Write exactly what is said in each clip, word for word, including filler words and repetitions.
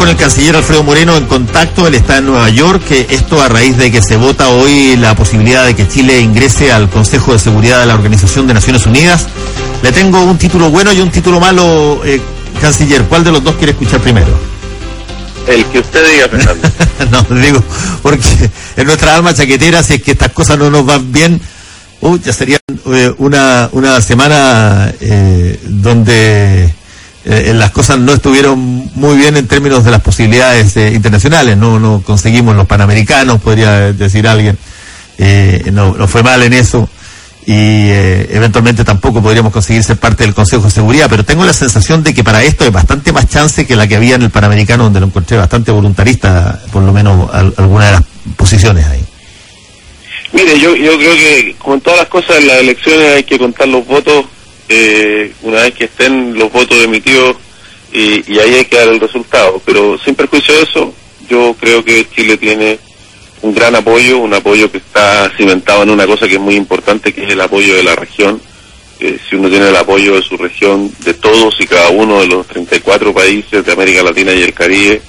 con el canciller Alfredo Moreno en contacto, él está en Nueva York, esto a raíz de que se vota hoy la posibilidad de que Chile ingrese al Consejo de Seguridad de la Organización de Naciones Unidas. Le tengo un título bueno y un título malo, eh, canciller, ¿cuál de los dos quiere escuchar primero? El que usted diga, Fernando. No, digo, porque en nuestra alma chaquetera, si es que estas cosas no nos van bien, uh, ya sería eh, una, una semana eh, donde... Eh, las cosas no estuvieron muy bien en términos de las posibilidades eh, internacionales, no no conseguimos los Panamericanos, podría decir alguien, eh, no, no fue mal en eso, y eh, eventualmente tampoco podríamos conseguir ser parte del Consejo de Seguridad, pero tengo la sensación de que para esto hay bastante más chance que la que había en el Panamericano, donde lo encontré bastante voluntarista, por lo menos al, alguna de las posiciones ahí. Mire, yo, yo creo que como en todas las cosas en las elecciones hay que contar los votos Eh, una vez que estén los votos emitidos y, y ahí hay que dar el resultado, pero sin perjuicio de eso, yo creo que Chile tiene un gran apoyo, un apoyo que está cimentado en una cosa que es muy importante, que es el apoyo de la región. Eh, si uno tiene el apoyo de su región, de todos y cada uno de los treinta y cuatro países de América Latina y el Caribe,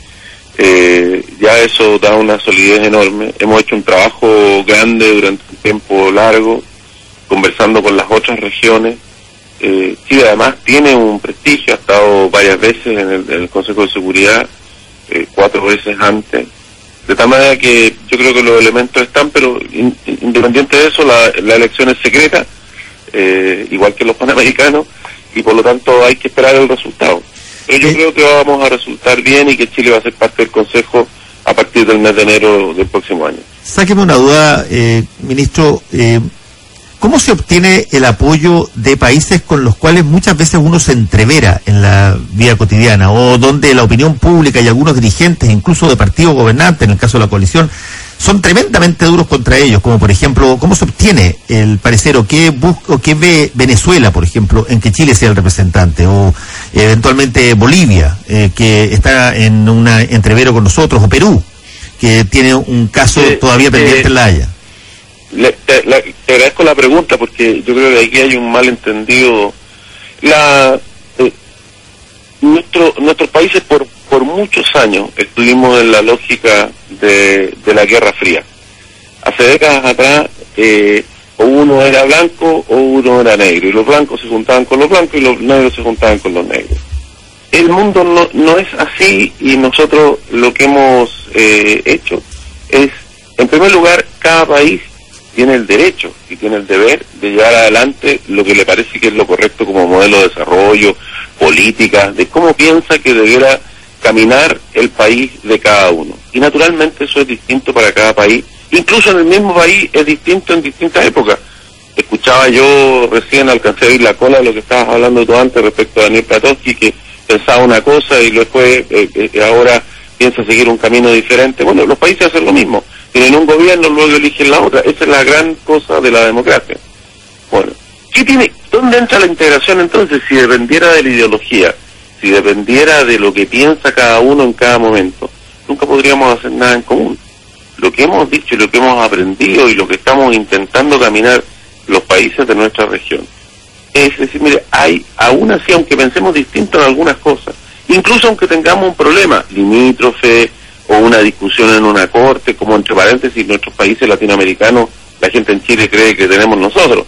eh, ya eso da una solidez enorme. Hemos hecho un trabajo grande durante un tiempo largo, conversando con las otras regiones. Eh, Chile además tiene un prestigio, ha estado varias veces en el, en el Consejo de Seguridad, eh, cuatro veces antes, de tal manera que yo creo que los elementos están, pero in, independiente de eso, la, la elección es secreta, eh, igual que los Panamericanos, y por lo tanto hay que esperar el resultado. Pero yo ¿Sí? creo que vamos a resultar bien y que Chile va a ser parte del Consejo a partir del mes de enero del próximo año. Sáqueme una duda, eh, ministro, eh, ¿cómo se obtiene el apoyo de países con los cuales muchas veces uno se entrevera en la vida cotidiana, o donde la opinión pública y algunos dirigentes, incluso de partidos gobernantes, en el caso de la coalición, son tremendamente duros contra ellos? Como por ejemplo, ¿cómo se obtiene el parecer o qué busca o qué ve Venezuela, por ejemplo, en que Chile sea el representante, o eventualmente Bolivia, eh, que está en un entrevero con nosotros, o Perú, que tiene un caso eh, todavía pendiente eh, en La Haya? Le, te, la, te agradezco la pregunta, porque yo creo que aquí hay un malentendido. La, eh, nuestro, nuestros países por por muchos años estuvimos en la lógica de, de la Guerra Fría. Hace décadas atrás, eh, o uno era blanco o uno era negro, y los blancos se juntaban con los blancos y los negros se juntaban con los negros. El mundo no, no es así, y nosotros lo que hemos eh, hecho es, en primer lugar, cada país tiene el derecho y tiene el deber de llevar adelante lo que le parece que es lo correcto como modelo de desarrollo, política, de cómo piensa que debiera caminar el país de cada uno. Y naturalmente eso es distinto para cada país, incluso en el mismo país es distinto en distintas épocas. Escuchaba yo recién, alcancé a oír la cola de lo que estabas hablando tú antes respecto a Daniel Platowski, que pensaba una cosa y después eh, eh, ahora piensa seguir un camino diferente. Bueno, los países hacen lo mismo. Tienen un gobierno, luego eligen la otra. Esa es la gran cosa de la democracia. Bueno, ¿qué tiene? ¿Dónde entra la integración entonces? Si dependiera de la ideología, si dependiera de lo que piensa cada uno en cada momento, nunca podríamos hacer nada en común. Lo que hemos dicho y lo que hemos aprendido y lo que estamos intentando caminar los países de nuestra región es decir, mire, hay, aún así, aunque pensemos distinto en algunas cosas, incluso aunque tengamos un problema limítrofe o una discusión en una corte, como entre paréntesis nuestros países latinoamericanos, la gente en Chile cree que tenemos nosotros.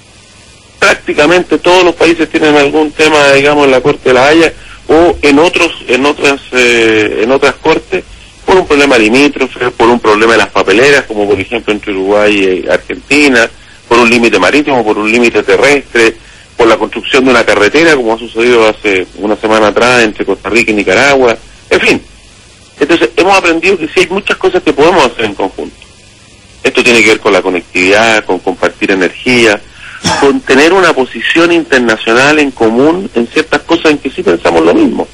Prácticamente todos los países tienen algún tema, digamos, en la Corte de La Haya o en otros, en otras, eh, en otras cortes, por un problema limítrofe, por un problema de las papeleras, como por ejemplo entre Uruguay y Argentina, por un límite marítimo, por un límite terrestre, por la construcción de una carretera, como ha sucedido hace una semana atrás entre Costa Rica y Nicaragua, en fin. Entonces, hemos aprendido que sí hay muchas cosas que podemos hacer en conjunto. Esto tiene que ver con la conectividad, con compartir energía, con tener una posición internacional en común en ciertas cosas en que sí pensamos lo mismo.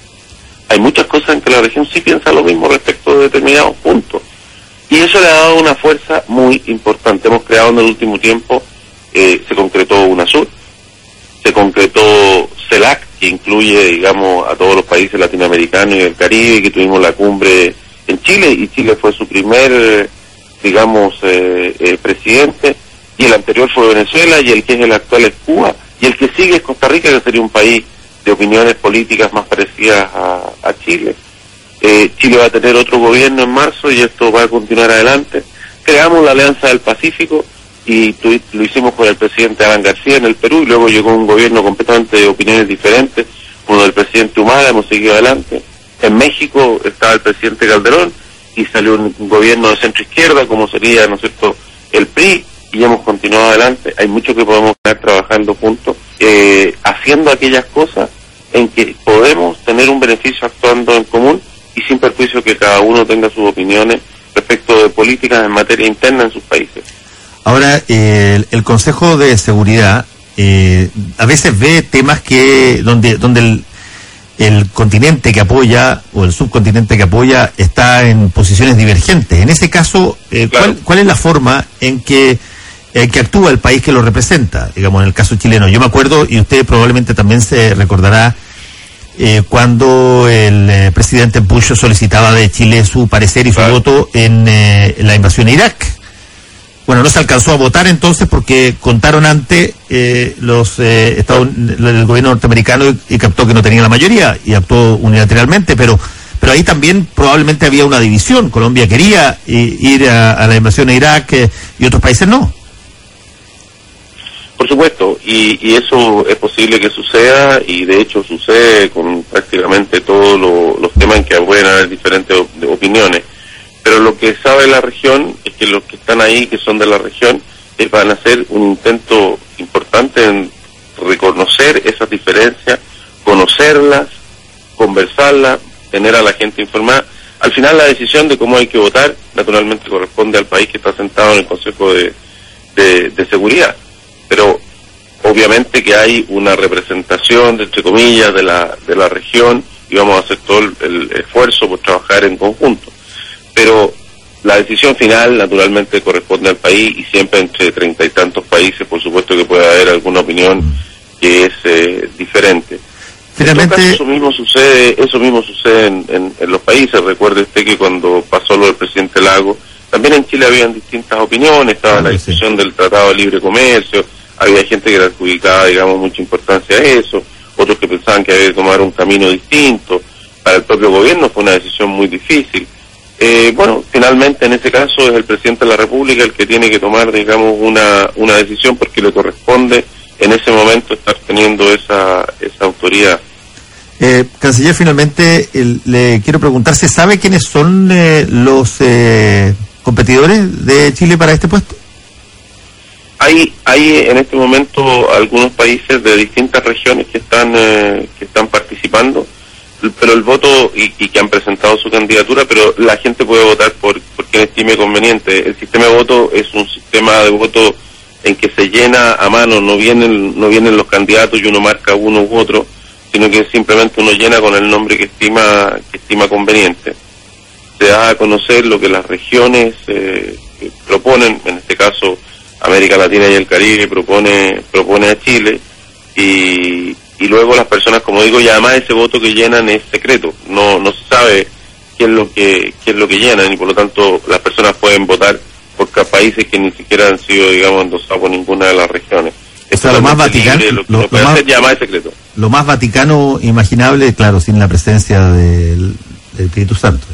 Hay muchas cosas en que la región sí piensa lo mismo respecto de determinados puntos. Y eso le ha dado una fuerza muy importante. Hemos creado en el último tiempo, eh, se concretó UNASUR, se concretó CELAC, que incluye, digamos, a todos los países latinoamericanos y del Caribe, que tuvimos la cumbre en Chile, y Chile fue su primer, digamos, eh, eh, presidente, y el anterior fue Venezuela, y el que es el actual es Cuba, y el que sigue es Costa Rica, que sería un país de opiniones políticas más parecidas a, a Chile. Eh, Chile va a tener otro gobierno en marzo y esto va a continuar adelante. Creamos la Alianza del Pacífico y tu, lo hicimos con el presidente Alan García en el Perú, y luego llegó un gobierno completamente de opiniones diferentes, como el presidente Humala, hemos seguido adelante. En México estaba el presidente Calderón y salió un, un gobierno de centro izquierda, como sería, ¿no es cierto?, el P R I, y hemos continuado adelante. Hay mucho que podemos estar trabajando juntos, eh, haciendo aquellas cosas en que podemos tener un beneficio actuando en común y sin perjuicio que cada uno tenga sus opiniones respecto de políticas en materia interna en sus países. Ahora, eh, el, el Consejo de Seguridad eh, a veces ve temas que donde donde el, el continente que apoya o el subcontinente que apoya está en posiciones divergentes. En ese caso, eh, claro. ¿cuál, ¿cuál es la forma en que eh, que actúa el país que lo representa? Digamos, en el caso chileno. Yo me acuerdo, y usted probablemente también se recordará, Eh, cuando el eh, presidente Bush solicitaba de Chile su parecer y su claro. voto en, eh, en la invasión a Irak. Bueno, no se alcanzó a votar entonces porque contaron antes eh, los eh, Estados, el gobierno norteamericano y, y captó que no tenía la mayoría y actuó unilateralmente, pero pero ahí también probablemente había una división. Colombia quería eh, ir a, a la invasión a Irak eh, y otros países no. Por supuesto, y, y eso es posible que suceda, y de hecho sucede con prácticamente todos lo, los temas en que pueden haber diferentes op- opiniones. Pero lo que sabe la región es que los que están ahí, que son de la región, eh, van a hacer un intento importante en reconocer esas diferencias, conocerlas, conversarlas, tener a la gente informada. Al final la decisión de cómo hay que votar, naturalmente corresponde al país que está sentado en el Consejo de, de, de Seguridad. Pero obviamente que hay una representación, entre comillas, de la de la región, y vamos a hacer todo el, el esfuerzo por trabajar en conjunto. Pero la decisión final, naturalmente, corresponde al país, y siempre entre treinta y tantos países, por supuesto que puede haber alguna opinión que es eh, diferente. Finalmente, en todo caso, eso mismo sucede, eso mismo sucede en, en, en los países. Recuerde usted que cuando pasó lo del presidente Lagos, también en Chile habían distintas opiniones, estaba la discusión sí. del Tratado de Libre Comercio, había gente que le adjudicaba, digamos, mucha importancia a eso, otros que pensaban que había que tomar un camino distinto. Para el propio gobierno fue una decisión muy difícil. Eh, bueno, finalmente en ese caso es el presidente de la República el que tiene que tomar, digamos, una una decisión, porque le corresponde en ese momento estar teniendo esa esa autoridad. Eh, canciller, finalmente el, le quiero preguntar, ¿se sabe quiénes son eh, los eh, competidores de Chile para este puesto? Hay hay en este momento algunos países de distintas regiones que están eh, que están participando, pero el voto y, y que han presentado su candidatura, pero la gente puede votar por, por quien estime conveniente. El sistema de voto es un sistema de voto en que se llena a mano, no vienen no vienen los candidatos y uno marca uno u otro, sino que simplemente uno llena con el nombre que estima que estima conveniente. Se da a conocer lo que las regiones eh, proponen, en este caso América Latina y el Caribe propone propone a Chile, y, y luego las personas, como digo, y además ese voto que llenan es secreto, no no se sabe qué es lo que qué es lo que llenan, y por lo tanto las personas pueden votar por países que ni siquiera han sido, digamos, endosados por ninguna de las regiones. O sea, lo más vaticano, libre, lo, que lo, lo, lo más, hacer, llama es secreto. Lo más vaticano imaginable, claro, sin la presencia del, del Espíritu Santo.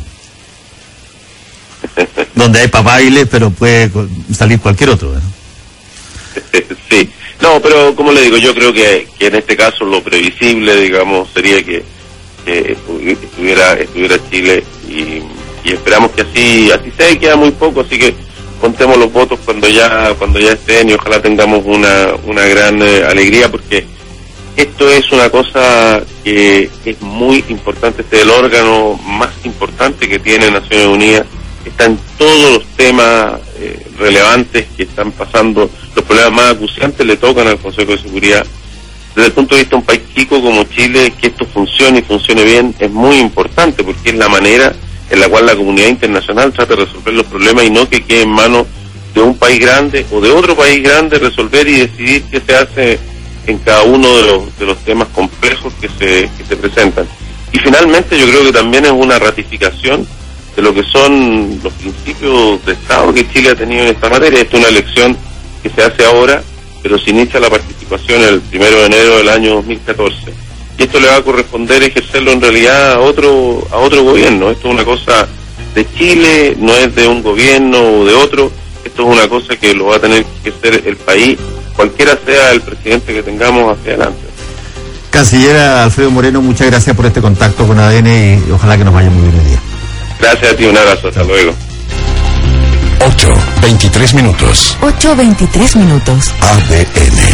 Donde hay para baile, pero puede salir cualquier otro, ¿no? Sí, no, pero como le digo, yo creo que, que en este caso lo previsible, digamos, sería que, que estuviera estuviera Chile, y, y esperamos que así así sea. Queda muy poco, así que contemos los votos cuando ya cuando ya estén, y ojalá tengamos una una gran eh, alegría, porque esto es una cosa que es muy importante. Este es el órgano más importante que tiene Naciones Unidas. Está en todos los temas eh, relevantes que están pasando, los problemas más acuciantes le tocan al Consejo de Seguridad. Desde el punto de vista de un país chico como Chile, que esto funcione y funcione bien es muy importante, porque es la manera en la cual la comunidad internacional trata de resolver los problemas, y no que quede en manos de un país grande o de otro país grande resolver y decidir qué se hace en cada uno de los de los temas complejos que se que se presentan. Y finalmente yo creo que también es una ratificación de lo que son los principios de Estado que Chile ha tenido en esta materia. Esta es una elección que se hace ahora, pero se inicia la participación el primero de enero del año dos mil catorce. y esto le va a corresponder ejercerlo en realidad a otro a otro gobierno. Esto es una cosa de Chile, no es de un gobierno o de otro, esto es una cosa que lo va a tener que hacer el país, cualquiera sea el presidente que tengamos hacia adelante. Canciller Alfredo Moreno, muchas gracias por este contacto con A D N y ojalá que nos vaya muy bien el día. Gracias a ti, un abrazo, hasta luego. ocho veintitrés minutos. ocho veintitrés minutos. A D N.